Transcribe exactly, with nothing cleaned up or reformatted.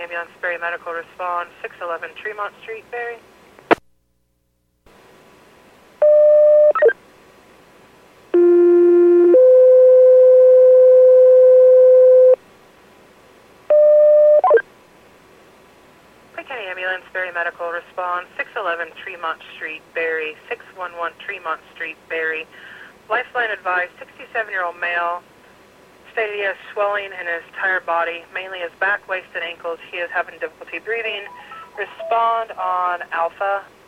Ambulance, Berry Medical, respond, six eleven Tremont Street, Berry. Clay County Ambulance, Berry Medical, respond, six eleven Tremont Street, Berry, six one one Tremont Street, Berry. Lifeline advised, sixty-seven-year-old male, stated he has swelling in his entire body, mainly his back, waist, and ankles. He is having difficulty breathing. Respond on Alpha.